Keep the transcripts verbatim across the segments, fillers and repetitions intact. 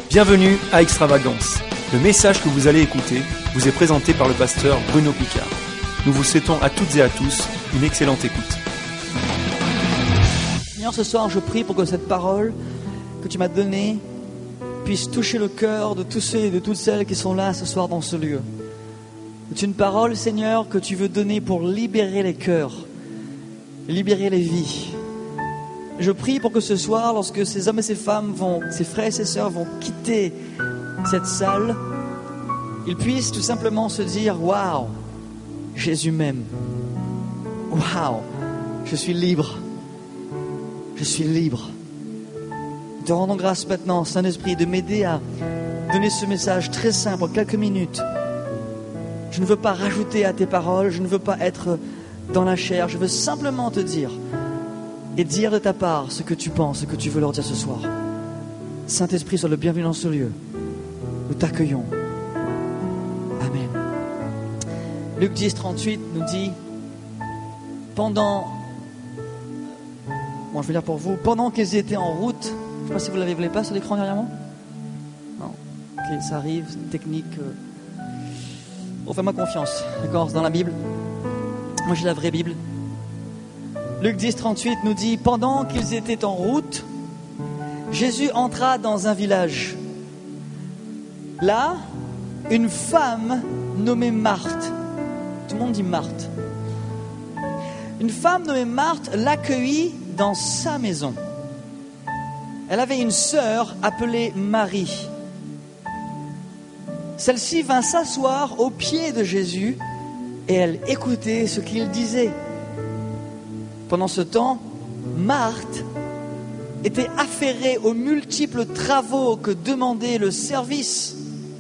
Bienvenue à Extravagance. Le message que vous allez écouter vous est présenté par le pasteur Bruno Picard. Nous vous souhaitons à toutes et à tous une excellente écoute. Seigneur, ce soir, je prie pour que cette parole que tu m'as donnée puisse toucher le cœur de tous ceux et de toutes celles qui sont là ce soir dans ce lieu. C'est une parole, Seigneur, que tu veux donner pour libérer les cœurs, libérer les vies. Je prie pour que ce soir, lorsque ces hommes et ces femmes vont, ces frères et ces sœurs vont quitter cette salle, ils puissent tout simplement se dire « Waouh, Jésus m'aime. Waouh, je suis libre. Je suis libre. » Nous te rendons grâce maintenant, Saint-Esprit, de m'aider à donner ce message très simple en quelques minutes. Je ne veux pas rajouter à tes paroles, je ne veux pas être dans la chair, je veux simplement te dire et dire de ta part ce que tu penses, ce que tu veux leur dire ce soir. Saint-Esprit, sois le bienvenu dans ce lieu. Nous t'accueillons. Amen. Luc dix, trente-huit nous dit, pendant, bon, je vais lire pour vous, pendant qu'ils étaient en route, je ne sais pas si vous l'avez, vous l'avez pas sur l'écran derrière moi? Non. Ok, ça arrive, c'est une technique. Euh... Oh, fais-moi confiance, d'accord, c'est dans la Bible. Moi, j'ai la vraie Bible. Luc dix, trente-huit nous dit, pendant qu'ils étaient en route, Jésus entra dans un village. Là, une femme nommée Marthe, tout le monde dit Marthe, une femme nommée Marthe l'accueillit dans sa maison. Elle avait une sœur appelée Marie. Celle-ci vint s'asseoir aux pieds de Jésus et elle écoutait ce qu'il disait. Pendant ce temps, Marthe était affairée aux multiples travaux que demandait le service.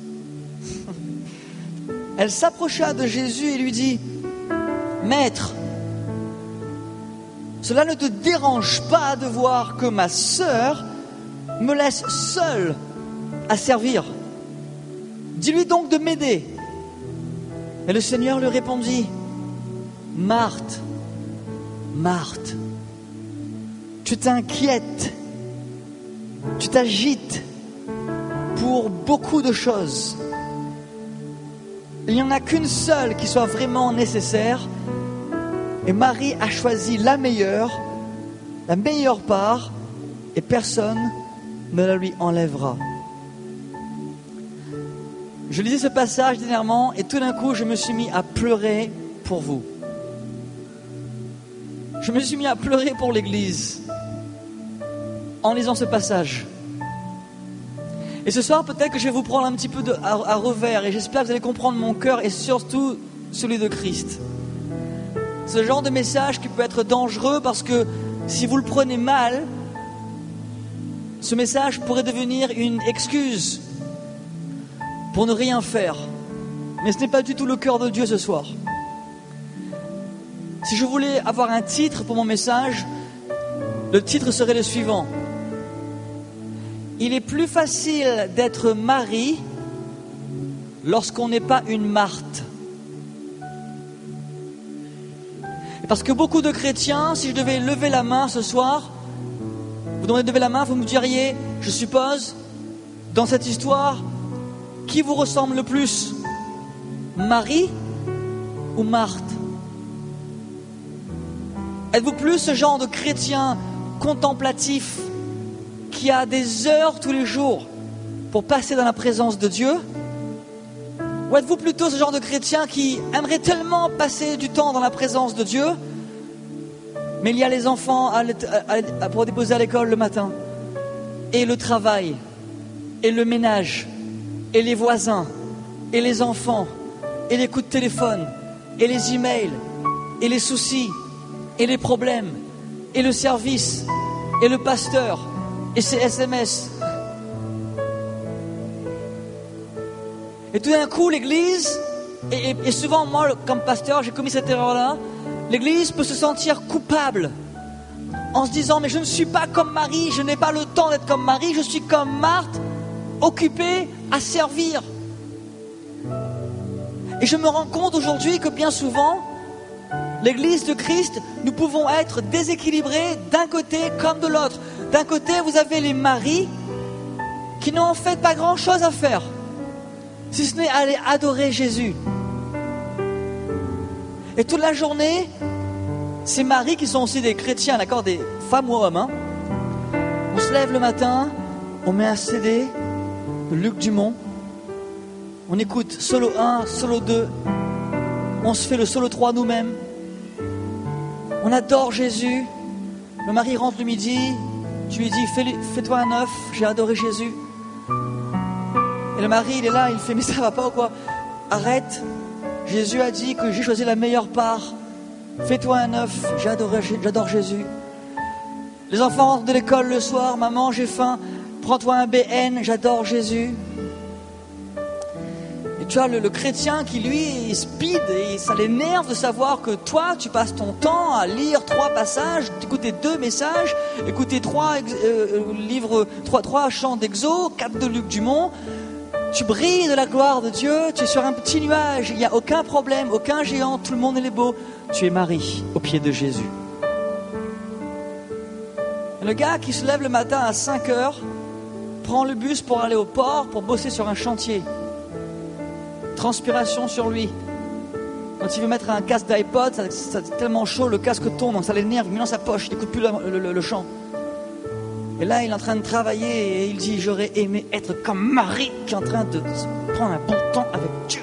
Elle s'approcha de Jésus et lui dit, « Maître, cela ne te dérange pas de voir que ma sœur me laisse seule à servir. Dis-lui donc de m'aider. » Et le Seigneur lui répondit, « Marthe, Marthe, tu t'inquiètes, tu t'agites pour beaucoup de choses. Il n'y en a qu'une seule qui soit vraiment nécessaire. Et Marie a choisi la meilleure, la meilleure part, et personne ne la lui enlèvera. » Je lisais ce passage dernièrement et tout d'un coup je me suis mis à pleurer pour vous. Je me suis mis à pleurer pour l'Église en lisant ce passage. Et ce soir, peut-être que je vais vous prendre un petit peu de, à, à revers et j'espère que vous allez comprendre mon cœur et surtout celui de Christ. Ce genre de message qui peut être dangereux parce que si vous le prenez mal, ce message pourrait devenir une excuse pour ne rien faire. Mais ce n'est pas du tout le cœur de Dieu ce soir. Si je voulais avoir un titre pour mon message, le titre serait le suivant. Il est plus facile d'être Marie lorsqu'on n'est pas une Marthe. Parce que beaucoup de chrétiens, si je devais lever la main ce soir, vous demandez de lever la main, vous me diriez, je suppose, dans cette histoire, qui vous ressemble le plus, Marie ou Marthe? Êtes-vous plus ce genre de chrétien contemplatif qui a des heures tous les jours pour passer dans la présence de Dieu? Ou êtes-vous plutôt ce genre de chrétien qui aimerait tellement passer du temps dans la présence de Dieu, mais il y a les enfants à, à, à, pour déposer à l'école le matin, et le travail, et le ménage, et les voisins, et les enfants, et les coups de téléphone, et les emails, et les soucis, et les problèmes, et le service, et le pasteur, et ses S M S. Et tout d'un coup, l'église, et, et, et souvent moi, comme pasteur, j'ai commis cette erreur-là, l'église peut se sentir coupable en se disant, mais je ne suis pas comme Marie, je n'ai pas le temps d'être comme Marie, je suis comme Marthe, occupée à servir. Et je me rends compte aujourd'hui que bien souvent, l'église de Christ, nous pouvons être déséquilibrés d'un côté comme de l'autre. D'un côté, vous avez les maris qui n'ont en fait pas grand-chose à faire, si ce n'est aller adorer Jésus. Et toute la journée, ces maris qui sont aussi des chrétiens, d'accord, des femmes ou hommes, hein, on se lève le matin, on met un C D de Luc Dumont, on écoute solo un, solo deux, on se fait le solo trois nous-mêmes, on adore Jésus. Le mari rentre le midi, tu lui dis fais, fais-toi un œuf, j'ai adoré Jésus. Et le mari il est là, il fait mais ça va pas ou quoi? Arrête, Jésus a dit que j'ai choisi la meilleure part. Fais-toi un œuf, j'ai adoré, j'adore Jésus. Les enfants rentrent de l'école le soir, maman j'ai faim, prends-toi un B N, j'adore Jésus. Et tu vois le, le chrétien qui lui il speed et ça l'énerve de savoir que toi tu passes ton temps à lire trois passages, écouter deux messages, écouter trois euh, livres, trois, trois chants d'exo, quatre de Luc Dumont. Tu brilles de la gloire de Dieu, tu es sur un petit nuage, il n'y a aucun problème, aucun géant, tout le monde est beau. Tu es Marie au pied de Jésus. Et le gars qui se lève le matin à cinq heures, prend le bus pour aller au port, pour bosser sur un chantier. Transpiration sur lui. Quand il veut mettre un casque d'iPod, ça, ça, c'est tellement chaud, le casque tombe, donc ça l'énerve, il met dans sa poche, il n'écoute plus le, le, le chant. Et là, il est en train de travailler et il dit, j'aurais aimé être comme Marie qui est en train de prendre un bon temps avec Dieu.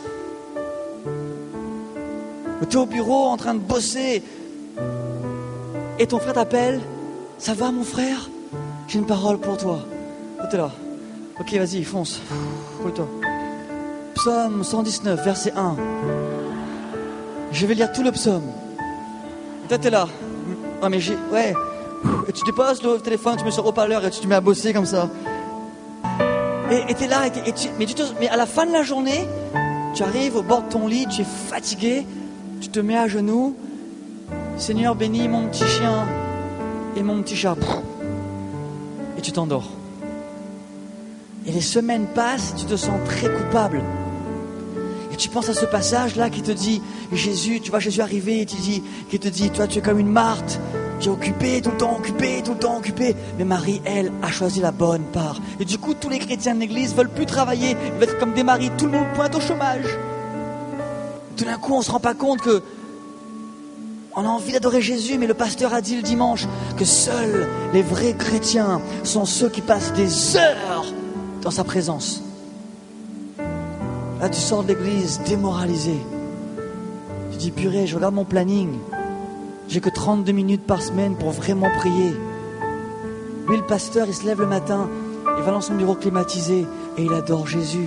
Tu es au bureau en train de bosser et ton frère t'appelle. Ça va mon frère? J'ai une parole pour toi. Tu es là. Ok, vas-y, fonce. Coule-toi. Psaume cent dix-neuf, verset un. Je vais lire tout le psaume. Toi, tu es là. Ouais, mais j'ai... Ouais. Et tu déposes le téléphone, tu mets sur haut-parleur et tu te mets à bosser comme ça. Et tu es là. Et, t'es, et tu, mais, tu te, mais à la fin de la journée, tu arrives au bord de ton lit, tu es fatigué. Tu te mets à genoux. Seigneur, bénis mon petit chien et mon petit chat. Et tu t'endors. Et les semaines passent, tu te sens très coupable. Et tu penses à ce passage-là qui te dit, Jésus, tu vois Jésus arriver et tu dis, qui te dit, toi tu es comme une Marthe, tu es occupé, tout le temps occupé, tout le temps occupé. Mais Marie, elle, a choisi la bonne part. Et du coup, tous les chrétiens de l'église veulent plus travailler, ils veulent être comme des maris, tout le monde pointe au chômage. Tout d'un coup, on ne se rend pas compte que on a envie d'adorer Jésus, mais le pasteur a dit le dimanche que seuls les vrais chrétiens sont ceux qui passent des heures dans sa présence. Là, tu sors de l'église démoralisé. Tu dis, purée, je regarde mon planning. J'ai que trente-deux minutes par semaine pour vraiment prier. Lui, le pasteur, il se lève le matin, il va dans son bureau climatisé et il adore Jésus.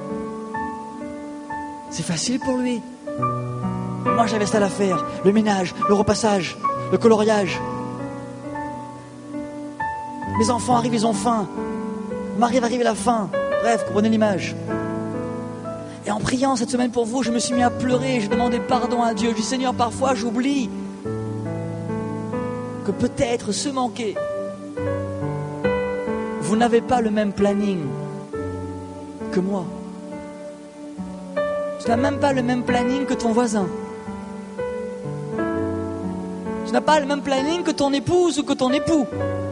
C'est facile pour lui. Moi, j'avais ça à faire. Le ménage, le repassage, le coloriage. Mes enfants arrivent, ils ont faim. Marie va arriver à la fin. Bref, comprenez l'image. Et en priant cette semaine pour vous, je me suis mis à pleurer. J'ai demandé pardon à Dieu. Je dis, Seigneur, parfois, j'oublie que peut-être ce manqué, vous n'avez pas le même planning que moi. Tu n'as même pas le même planning que ton voisin. Tu n'as pas le même planning que ton épouse ou que ton époux.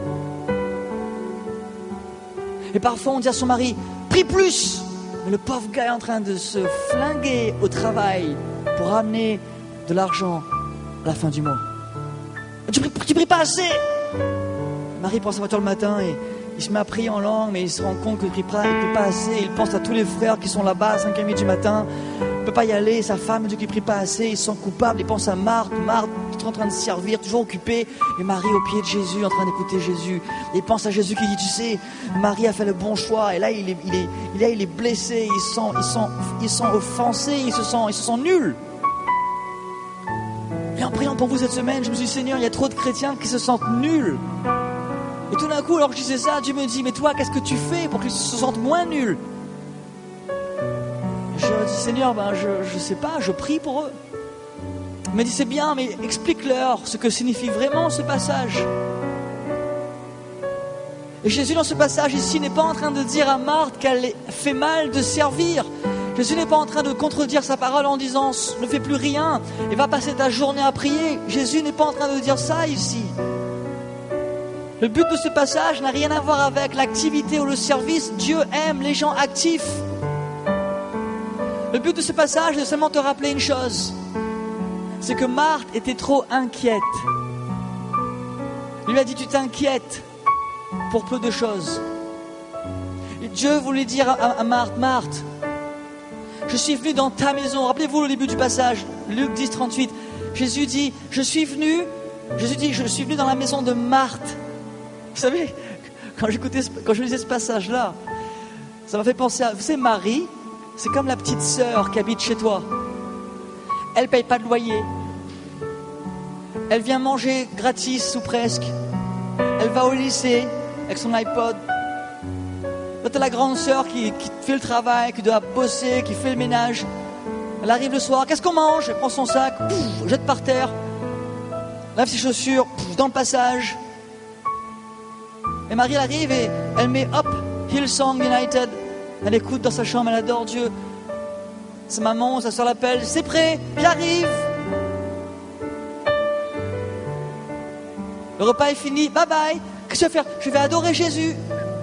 Et parfois on dit à son mari, prie plus. Mais le pauvre gars est en train de se flinguer au travail pour ramener de l'argent à la fin du mois. Tu pries, tu pries pas assez. Marie prend sa voiture le matin et il se met à prier en langue, mais il se rend compte qu'il ne prie pas, il prie pas assez. Il pense à tous les frères qui sont là-bas à cinq heures trente du matin. Il ne peut pas y aller. Sa femme dit qu'il ne prie pas assez. Il se sent coupable. Il pense à Marthe. Marthe, toujours en train de servir, toujours occupée. Et Marie au pied de Jésus, en train d'écouter Jésus. Et il pense à Jésus qui dit, tu sais, Marie a fait le bon choix. Et là, il est, il est, il est, il est blessé. Il se sent, il sent, il sent offensé. Il se sent, il se sent nul. Et en priant pour vous cette semaine, je me suis dit, Seigneur, il y a trop de chrétiens qui se sentent nuls. Et tout d'un coup, alors que je disais ça, Dieu me dit, mais toi, qu'est-ce que tu fais pour qu'ils se sentent moins nuls? Je dis, Seigneur, ben, je ne sais pas, je prie pour eux. Il m'a dit, c'est bien, mais explique-leur ce que signifie vraiment ce passage. Et Jésus, dans ce passage ici, n'est pas en train de dire à Marthe qu'elle fait mal de servir. Jésus n'est pas en train de contredire sa parole en disant, ne fais plus rien et va passer ta journée à prier. Jésus n'est pas en train de dire ça ici. Le but de ce passage n'a rien à voir avec l'activité ou le service. Dieu aime les gens actifs. Le but de ce passage est de seulement te rappeler une chose. C'est que Marthe était trop inquiète. Il lui a dit, tu t'inquiètes pour peu de choses. Et Dieu voulait dire à, à Marthe, Marthe, je suis venu dans ta maison. Rappelez-vous le début du passage, Luc dix, trente-huit. Jésus dit, je suis venu, Jésus dit, je suis venu dans la maison de Marthe. Vous savez, quand j'écoutais, quand je lisais ce passage-là, ça m'a fait penser à, vous savez, Marie, c'est comme la petite sœur qui habite chez toi. Elle ne paye pas de loyer. Elle vient manger gratis ou presque. Elle va au lycée avec son iPod. Là, tu as la grande sœur qui, qui fait le travail, qui doit bosser, qui fait le ménage. Elle arrive le soir. Qu'est-ce qu'on mange? Elle prend son sac, pouf, jette par terre, lave ses chaussures, pouf, dans le passage. Et Marie, elle arrive et elle met hop, Hillsong United. Elle écoute dans sa chambre, elle adore Dieu. Sa maman, sa soeur l'appelle. C'est prêt, j'arrive. Le repas est fini, bye bye. Qu'est-ce que je vais faire? Je vais adorer Jésus.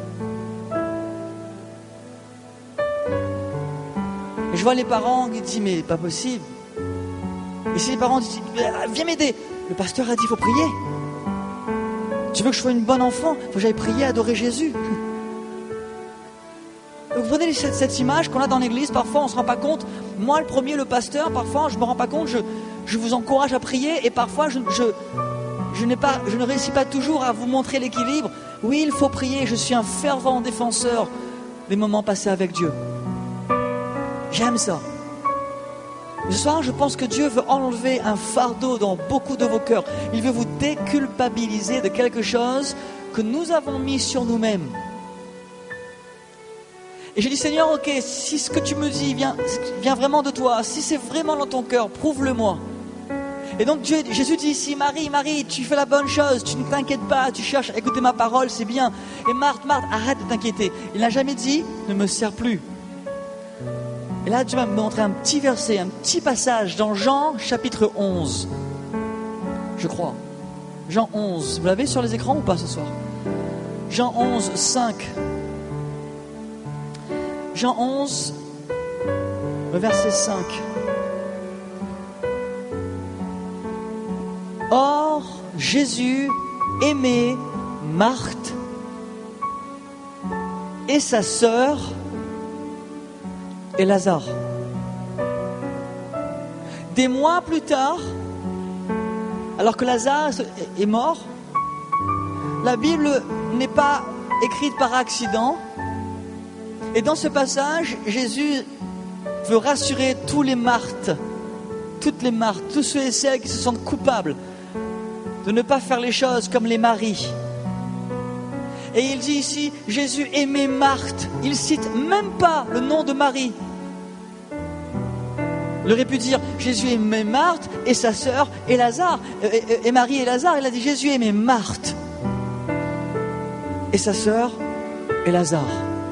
Et je vois les parents qui disent, mais pas possible. Et si les parents disent, viens m'aider. Le pasteur a dit, il faut prier. Tu veux que je sois une bonne enfant? Il faut que j'aille prier, adorer Jésus. Donc vous prenez cette, cette image qu'on a dans l'église, parfois on ne se rend pas compte. Moi le premier, le pasteur, parfois je ne me rends pas compte, je, je vous encourage à prier et parfois je, je, je, n'ai pas, je ne réussis pas toujours à vous montrer l'équilibre. Oui, il faut prier, je suis un fervent défenseur des moments passés avec Dieu. J'aime ça. Ce soir, je pense que Dieu veut enlever un fardeau dans beaucoup de vos cœurs. Il veut vous déculpabiliser de quelque chose que nous avons mis sur nous-mêmes. Et j'ai dit, Seigneur, ok, si ce que tu me dis vient, vient vraiment de toi, si c'est vraiment dans ton cœur, prouve-le-moi. Et donc Dieu, Jésus dit ici, Marie, Marie, tu fais la bonne chose, tu ne t'inquiètes pas, tu cherches à écouter ma parole, c'est bien. Et Marthe, Marthe, arrête de t'inquiéter. Il n'a jamais dit, ne me sers plus. Et là, Dieu m'a montré un petit verset, un petit passage dans Jean chapitre onze. Je crois. Jean onze. Vous l'avez sur les écrans ou pas ce soir? Jean onze, cinq. Jean onze, le verset cinq. Or, Jésus aimait Marthe et sa sœur et Lazare. Des mois plus tard, alors que Lazare est mort, la Bible n'est pas écrite par accident. Et dans ce passage, Jésus veut rassurer tous les Marthes, toutes les Marthes, tous ceux et celles qui se sentent coupables de ne pas faire les choses comme les maris. Et il dit ici, Jésus aimait Marthe. Il cite même pas le nom de Marie. Il aurait pu dire, Jésus aimait Marthe et sa sœur et Lazare. Et, et Marie et Lazare, il a dit, Jésus aimait Marthe et sa sœur et Lazare.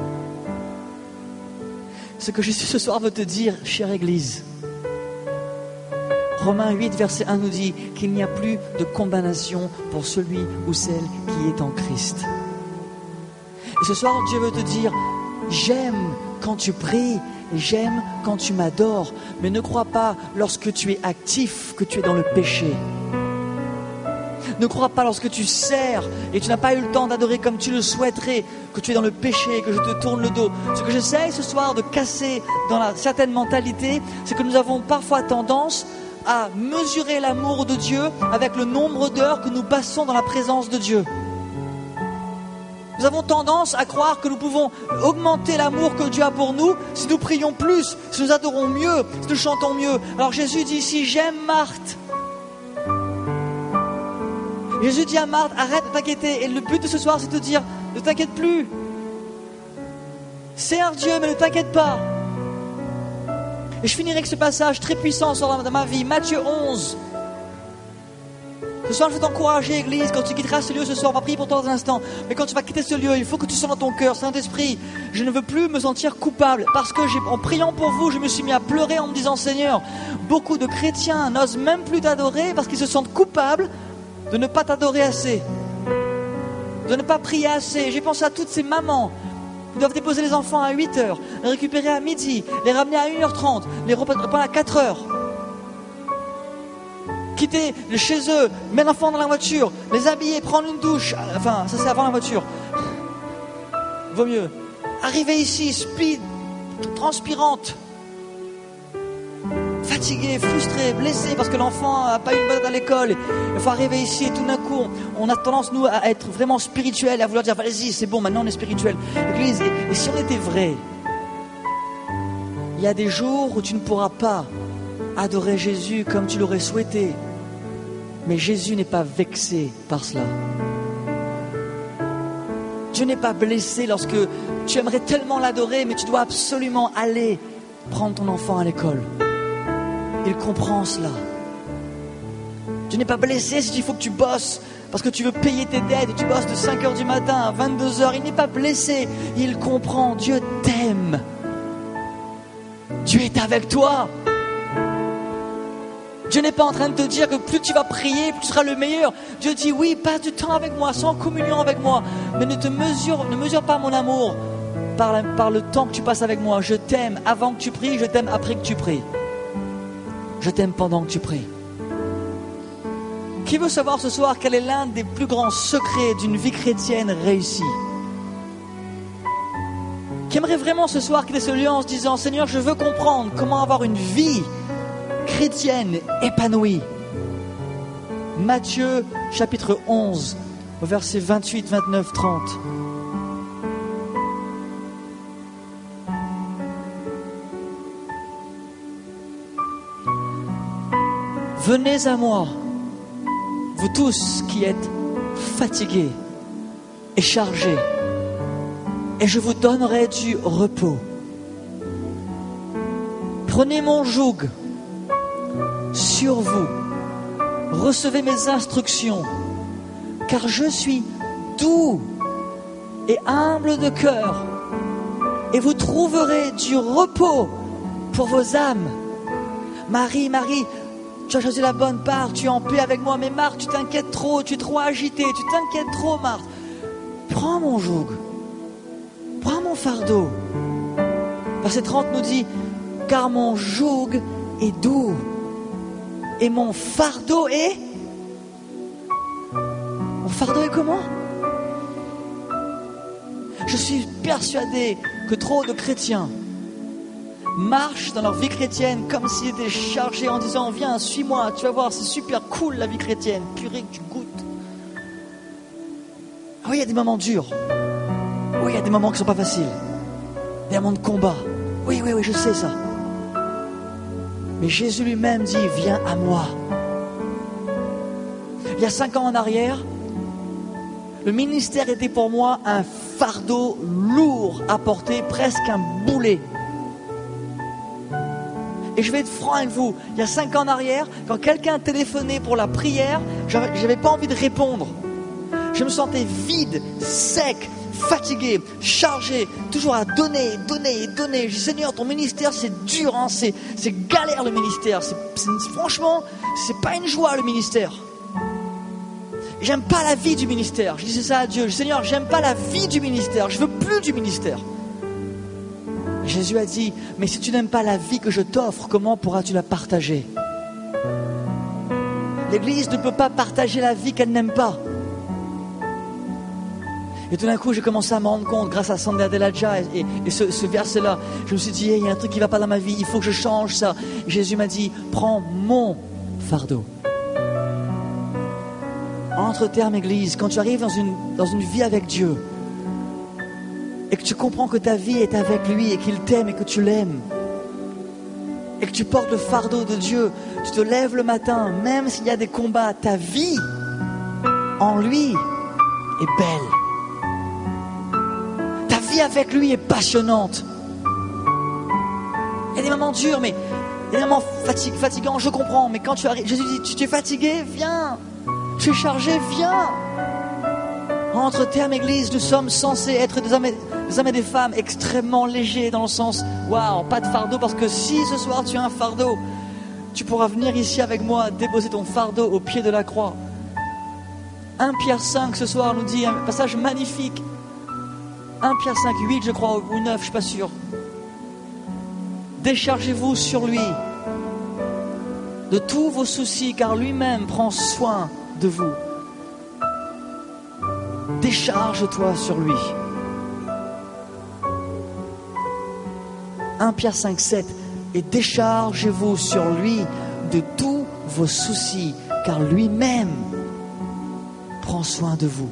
Ce que Jésus ce soir veut te dire, chère Église. Romains huit, verset un nous dit qu'il n'y a plus de condamnation pour celui ou celle qui est en Christ. Et ce soir, Dieu veut te dire, j'aime quand tu pries, j'aime quand tu m'adores, mais ne crois pas lorsque tu es actif que tu es dans le péché. Ne crois pas lorsque tu sers et tu n'as pas eu le temps d'adorer comme tu le souhaiterais, que tu es dans le péché, que je te tourne le dos. Ce que j'essaie ce soir de casser dans la certaine mentalité, c'est que nous avons parfois tendance à mesurer l'amour de Dieu avec le nombre d'heures que nous passons dans la présence de Dieu. Nous avons tendance à croire que nous pouvons augmenter l'amour que Dieu a pour nous si nous prions plus, si nous adorons mieux, si nous chantons mieux. Alors Jésus dit ici, j'aime Marthe. Jésus dit à Marthe, arrête de t'inquiéter. Et le but de ce soir, c'est de te dire, ne t'inquiète plus. Sers Dieu, mais ne t'inquiète pas. Et je finirai avec ce passage très puissant dans ma vie, Matthieu onze. Ce soir, je veux t'encourager, Église, quand tu quitteras ce lieu ce soir, on va prier pour toi dans un instant. Mais quand tu vas quitter ce lieu, il faut que tu sens dans ton cœur, Saint-Esprit, je ne veux plus me sentir coupable. Parce que j'ai, en priant pour vous, je me suis mis à pleurer en me disant, Seigneur, beaucoup de chrétiens n'osent même plus t'adorer parce qu'ils se sentent coupables de ne pas t'adorer assez. de ne pas prier assez. J'ai pensé à toutes ces mamans qui doivent déposer les enfants à huit heures, les récupérer à midi, les ramener à une heure trente, les reprendre à quatre heures. Quitter chez eux, mettre l'enfant dans la voiture, les habiller, prendre une douche. Enfin, ça c'est avant la voiture. Vaut mieux. Arriver ici, speed, transpirante, fatiguée, frustrée, blessée parce que l'enfant n'a pas eu une bonne note à l'école. Il faut arriver ici et tout d'un coup, on a tendance, nous, à être vraiment spirituels, à vouloir dire, allez-y, c'est bon, maintenant on est spirituel. Église, et, et si on était vrai, il y a des jours où tu ne pourras pas adorer Jésus comme tu l'aurais souhaité. Mais Jésus n'est pas vexé par cela. Dieu n'est pas blessé lorsque tu aimerais tellement l'adorer, mais tu dois absolument aller prendre ton enfant à l'école. Il comprend cela. Dieu n'est pas blessé si il faut que tu bosses parce que tu veux payer tes dettes et tu bosses de cinq heures du matin à vingt-deux heures. Il n'est pas blessé. Il comprend. Dieu t'aime. Dieu est avec toi. Dieu n'est pas en train de te dire que plus tu vas prier, plus tu seras le meilleur. Dieu dit oui, passe du temps avec moi, sois en communion avec moi, mais ne te mesure, ne mesure pas mon amour par, la, par le temps que tu passes avec moi. Je t'aime avant que tu pries, je t'aime après que tu pries. Je t'aime pendant que tu pries. Qui veut savoir ce soir quel est l'un des plus grands secrets d'une vie chrétienne réussie? Qui aimerait vraiment ce soir qu'il ait ce lieu en se disant Seigneur, je veux comprendre comment avoir une vie chrétienne épanouie. Matthieu chapitre onze, versets vingt-huit, vingt-neuf, trente. Venez à moi, vous tous qui êtes fatigués et chargés, et je vous donnerai du repos. Prenez mon joug sur vous, recevez mes instructions, car je suis doux et humble de cœur, et vous trouverez du repos pour vos âmes. Marie, Marie, tu as choisi la bonne part, tu es en paix avec moi, mais Marthe, tu t'inquiètes trop, tu es trop agitée, tu t'inquiètes trop, Marthe. Prends mon joug, prends mon fardeau. Verset trente nous dit, car mon joug est doux et mon fardeau est... Mon fardeau est comment? Je suis persuadé que trop de chrétiens marchent dans leur vie chrétienne comme s'ils étaient chargés en disant viens, suis-moi, tu vas voir, c'est super cool la vie chrétienne, purée que tu goûtes. Ah oui, il y a des moments durs. Oui, il y a des moments qui ne sont pas faciles. Des moments de combat. Oui, oui, oui, je sais ça. Mais Jésus lui-même dit viens à moi. Il y a cinq ans en arrière, le ministère était pour moi un fardeau lourd à porter, presque un boulet. Et je vais être franc avec vous, il y a cinq ans en arrière, quand quelqu'un téléphonait pour la prière, je n'avais pas envie de répondre. Je me sentais vide, sec, fatigué, chargé, toujours à donner, donner, donner. Je dis Seigneur, ton ministère c'est dur, hein, c'est, c'est galère le ministère. C'est, c'est, franchement, c'est pas une joie le ministère. J'aime pas la vie du ministère. Je disais ça à Dieu. Je dis Seigneur, j'aime pas la vie du ministère. Je veux plus du ministère. Jésus a dit, mais si tu n'aimes pas la vie que je t'offre, comment pourras-tu la partager? L'Église ne peut pas partager la vie qu'elle n'aime pas. Et tout d'un coup, j'ai commencé à me rendre compte, grâce à Sandra Deladja et, et, et ce, ce verset-là, je me suis dit, hey, il y a un truc qui ne va pas dans ma vie, il faut que je change ça. Et Jésus m'a dit, prends mon fardeau. Entre termes, Église, quand tu arrives dans une, dans une vie avec Dieu, et que tu comprends que ta vie est avec lui et qu'il t'aime et que tu l'aimes, et que tu portes le fardeau de Dieu, tu te lèves le matin, même s'il y a des combats, ta vie en lui est belle. Ta vie avec lui est passionnante. Il y a des moments durs, mais il y a des moments fatig- fatigants, je comprends, mais quand tu arrives, Jésus dit, tu es fatigué, viens. Tu es chargé, viens. Entre termes, Église, nous sommes censés être des hommes, et, des hommes et des femmes extrêmement légers dans le sens, waouh, pas de fardeau, parce que si ce soir tu as un fardeau, tu pourras venir ici avec moi déposer ton fardeau au pied de la croix. un Pierre cinq ce soir nous dit un passage magnifique. un Pierre cinq, huit je crois, ou neuf, je ne suis pas sûr. Déchargez-vous sur lui de tous vos soucis, car lui-même prend soin de vous. Décharge-toi sur lui. un Pierre cinq, sept. Et déchargez-vous sur lui de tous vos soucis, car lui-même prend soin de vous.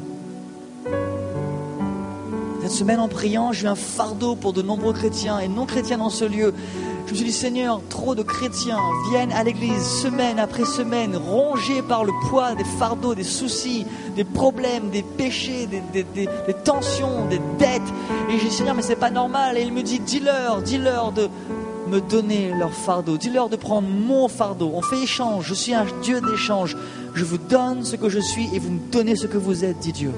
Cette semaine, en priant, j'ai eu un fardeau pour de nombreux chrétiens et non chrétiens dans ce lieu. Je me suis dit, Seigneur, trop de chrétiens viennent à l'église semaine après semaine, rongés par le poids des fardeaux, des soucis, des problèmes, des péchés, des, des, des, des tensions, des dettes. Et j'ai dit, Seigneur, mais c'est pas normal. Et il me dit, dis-leur, dis-leur de me donner leur fardeau. Dis-leur de prendre mon fardeau. On fait échange. Je suis un Dieu d'échange. Je vous donne ce que je suis et vous me donnez ce que vous êtes, dit Dieu.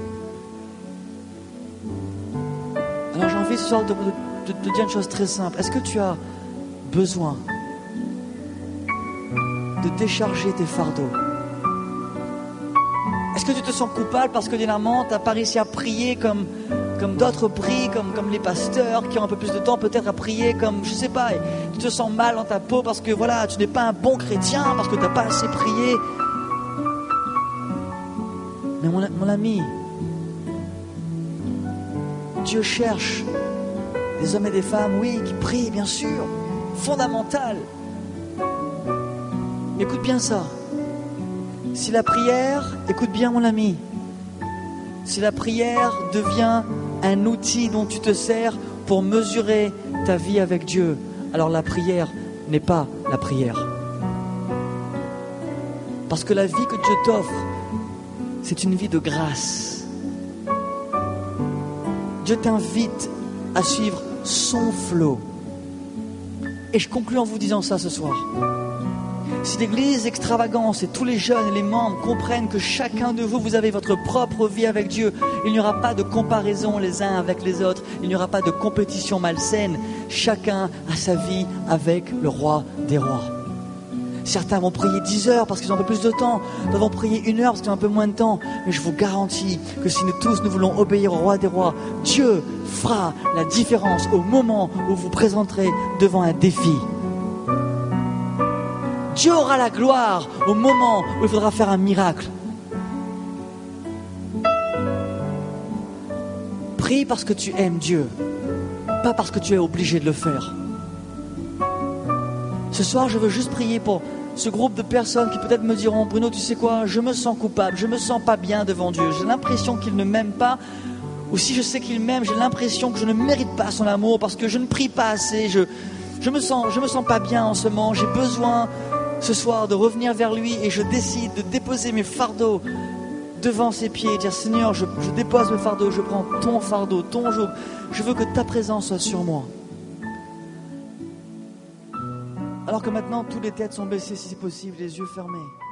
Alors j'ai envie ce soir de te de, de dire une chose très simple. Est-ce que tu as besoin de décharger tes fardeaux? Est-ce que tu te sens coupable parce que dernièrement tu n'as pas réussi à prier comme, comme d'autres prient, comme, comme les pasteurs qui ont un peu plus de temps peut-être à prier, comme je sais pas, et tu te sens mal dans ta peau parce que voilà, tu n'es pas un bon chrétien, parce que tu n'as pas assez prié. Mais mon, mon ami, Dieu cherche des hommes et des femmes, oui, qui prient, bien sûr, fondamental. Écoute bien ça. Si la prière, écoute bien mon ami, si la prière devient un outil dont tu te sers pour mesurer ta vie avec Dieu, alors la prière n'est pas la prière. Parce que la vie que Dieu t'offre, c'est une vie de grâce. Dieu t'invite à suivre son flot. Et je conclue en vous disant ça ce soir. Si l'église Extravagance et tous les jeunes et les membres comprennent que chacun de vous, vous avez votre propre vie avec Dieu, il n'y aura pas de comparaison les uns avec les autres, il n'y aura pas de compétition malsaine. Chacun a sa vie avec le roi des rois. Certains vont prier dix heures parce qu'ils ont un peu plus de temps. D'autres vont prier une heure parce qu'ils ont un peu moins de temps. Mais je vous garantis que si nous tous nous voulons obéir au roi des rois, Dieu fera la différence au moment où vous vous présenterez devant un défi. Dieu aura la gloire au moment où il faudra faire un miracle. Prie parce que tu aimes Dieu, pas parce que tu es obligé de le faire. Ce soir, je veux juste prier pour ce groupe de personnes qui peut-être me diront, Bruno, tu sais quoi, je me sens coupable, je me sens pas bien devant Dieu, j'ai l'impression qu'il ne m'aime pas, ou si je sais qu'il m'aime, j'ai l'impression que je ne mérite pas son amour parce que je ne prie pas assez, je, je me sens, je me sens pas bien en ce moment, j'ai besoin ce soir de revenir vers lui et je décide de déposer mes fardeaux devant ses pieds et dire, Seigneur, je, je dépose mes fardeaux, je prends ton fardeau, ton joug, je veux que ta présence soit sur moi. Alors que maintenant, toutes les têtes sont baissées, si c'est possible, les yeux fermés.